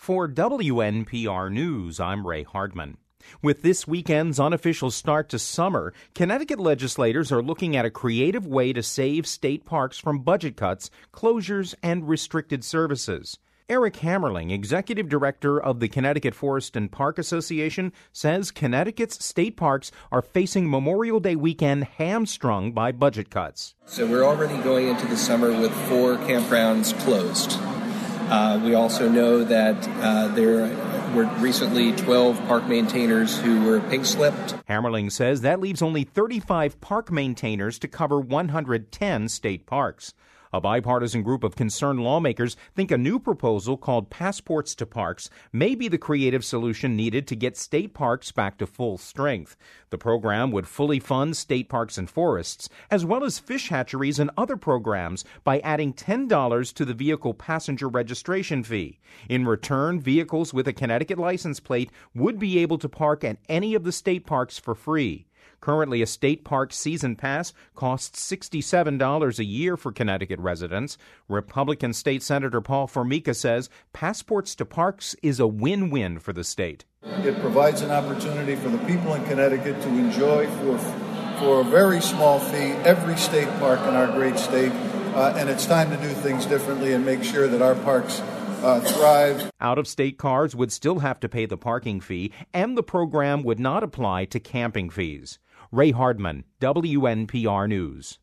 For WNPR News, I'm Ray Hardman. With this weekend's unofficial start to summer, Connecticut legislators are looking at a creative way to save state parks from budget cuts, closures, and restricted services. Eric Hammerling, executive director of the Connecticut Forest and Park Association, says Connecticut's state parks are facing Memorial Day weekend hamstrung by budget cuts. So we're already going into the summer with 4 campgrounds closed. We also know that there were recently 12 park maintainers who were pink slipped. Hammerling says that leaves only 35 park maintainers to cover 110 state parks. A bipartisan group of concerned lawmakers think a new proposal called Passports to Parks may be the creative solution needed to get state parks back to full strength. The program would fully fund state parks and forests, as well as fish hatcheries and other programs, by adding $10 to the vehicle passenger registration fee. In return, vehicles with a Connecticut license plate would be able to park at any of the state parks for free. Currently, a state park season pass costs $67 a year for Connecticut residents. Republican State Senator Paul Formica says Passports to Parks is a win-win for the state. It provides an opportunity for the people in Connecticut to enjoy for a very small fee every state park in our great state, and it's time to do things differently and make sure that our parks thrive. Out-of-state cars would still have to pay the parking fee, and the program would not apply to camping fees. Ray Hardman, WNPR News.